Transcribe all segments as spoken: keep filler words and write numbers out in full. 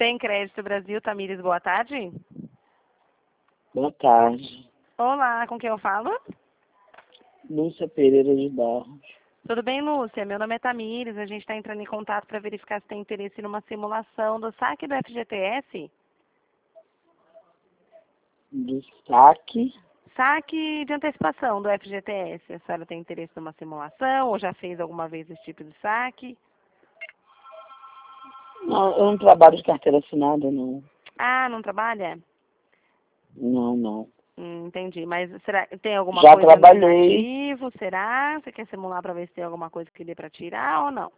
Sem Crédito Brasil, Tamires, boa tarde. Boa tarde. Olá, com quem eu falo? Lúcia Pereira de Barros. Tudo bem, Lúcia? Meu nome é Tamires, a gente está entrando em contato para verificar se tem interesse numa simulação do saque do F G T S. Do saque? Saque de antecipação do F G T S. A senhora tem interesse numa simulação ou já fez alguma vez esse tipo de saque? Não, eu não trabalho de carteira assinada, não. Ah, não trabalha? Não, não. Hum, entendi. Mas será tem alguma Já coisa trabalhei. no ativo? Será? Você quer simular para ver se tem alguma coisa que dê para tirar ou não?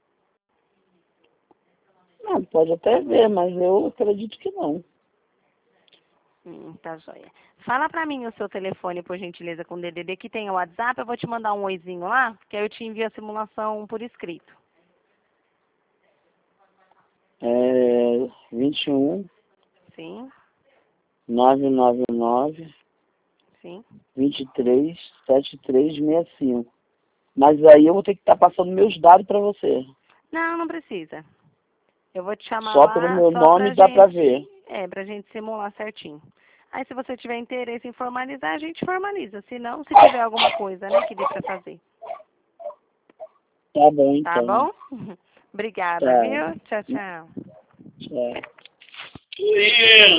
Não, pode até ver, mas eu acredito que não. Hum, tá joia. Fala pra mim o seu telefone, por gentileza, com D D D, que tem o WhatsApp. Eu vou te mandar um oizinho lá, que aí eu te envio a simulação por escrito. É vinte e um, Sim, novecentos e noventa e nove, sim. vinte e três, setenta e três, sessenta e cinco. Mas aí eu vou ter que estar passando meus dados para você. Não, não precisa. Eu vou te chamar Só pelo lá meu só nome pra dá para gente, ver. é, pra gente simular certinho. Aí se você tiver interesse em formalizar, a gente formaliza. Se não, se tiver alguma coisa, né, que dê pra fazer. Tá bom, Tá então. bom? Obrigada, Tá. viu? Tchau, tchau. Tchau.